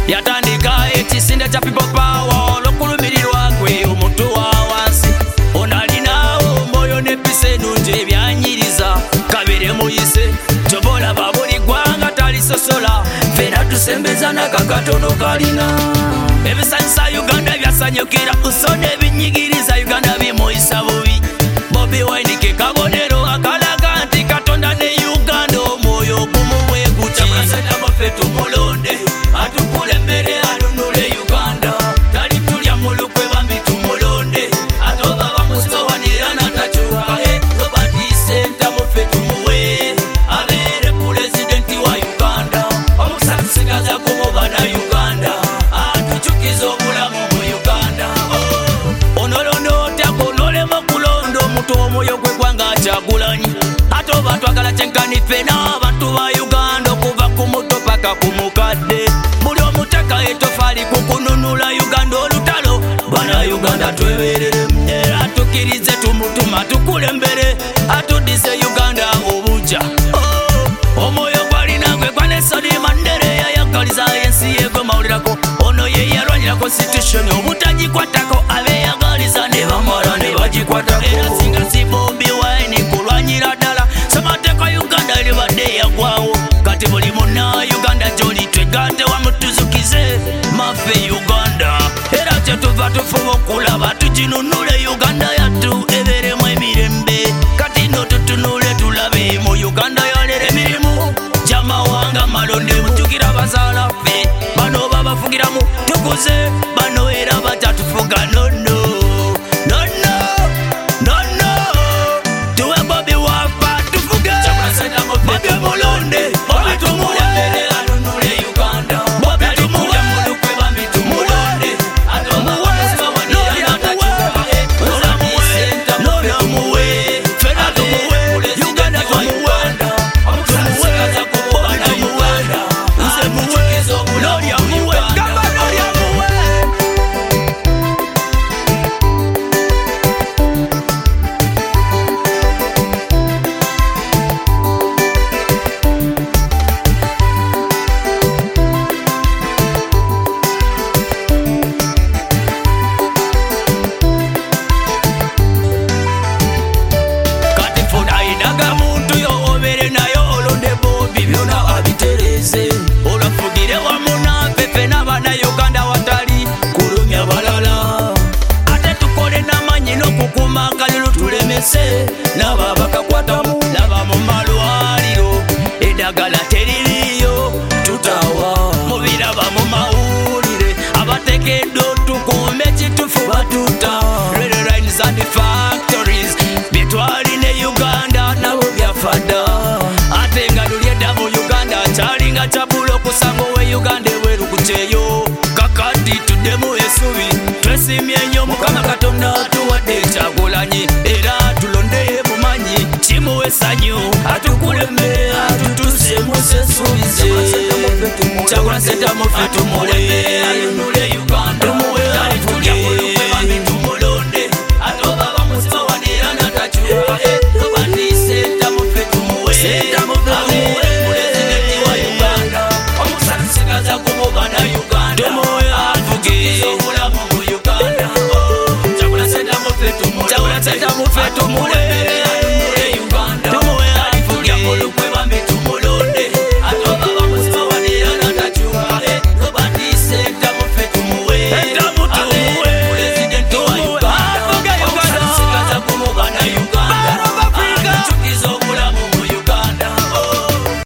yatandika ekisinde kya people power olw'okulumirirwa gwe omuntu wa wansi onalinawo omwoyo n'empisa ennungi ebyanyiriza kabere muyise kyobolaba buli ggwanga talisosola fena tusembeza nakakatono kalina ebisanyusa Uganda byasanyukira usonda ebinyigiriza Uganda bimuyisa bubi Bobi Wine ke kabonero akalaga nti Katonda ne Uganda omwoyo gumu bwe guti maffe tumulonde atukulembere anunule Uganda tali tulya mulukwe bambi tumulonde atoba bamusowanira natakyuka tobatisenta muffe tumuwe abeere pulezidenti wa Uganda omukisa tusigaza kumuba na Uganda atukyukiza obulamu mu Uganda onolondo otyako onolema kulonda omuntu omwoyo gwe gwanga Kyagulanyi ate oba twagala kyenkanife n'abantu ba Uganda okuva ku muto paka ku mukadde buli omuteka etofaali kukununula Uganda olutalo bana Uganda twebereremu era tukirize tumutuma tukulembere atuddize Uganda obujja omwoyo gwalina gwe gwa Nelson Mandela yayagaliza ensi yegwe mawulirako ono ye yalwanyira constitution obutagikwatako abeeyagaliza ne bamala ne bagikwatako era singa si Bobi Wine kulwanyira ddala semateeka Uganda eribadde yagwawo kati buli muna Uganda gyoli twegatte wamutuzukize maffe Uganda era kyetuva tufuba okulaba tuginunule Uganda yattu ebeeremu emirembe kati no tutunule tulabe mu Uganda yalera emirimu gy'amawanga malonde mujjukira bazaala ffe bano babafugiramu tukuze bano era bakyatufuga nono tuwe Bobi waffa tufuge Bobi mulonde Bobi tumulembere anunule Uganda Bobi tumulya mulukwe bambi tumulonde atoba bamusowanira natakyuka olamuwe nonamuwe fena tumuwe Uganda tumuwe omukusasigaza kuboba na Uganda nze muwe lolya muwe gamba lolya muwe kati funa inaga muntu yo obere nayo olonde Bobi byona abitereze olafugire wamu naffe fena bana Uganda watali kulumya balala ate tukole n'amanyi n'okukuma akalulu tulemese naba bakakwatamu laba mu malwaliro eddagala teririyo tutawa mubiraba mu mawulire abateekeddwa tukuume kitufu batuta railway lines and factories byetwalina Uganda nabo byafadda ate nga luli edda mu Uganda kyalinga kyabula okusanga owe Uganda eweeru ku kyeyo kakati tuddemu essubi twesimye nnyo Mukama Katonda atuwadde Kyagulanyi era tulondeye bumanyi kimuwe essanyu atukulembere atutuse musesubize Kyagulanyi senta muffe tumulembere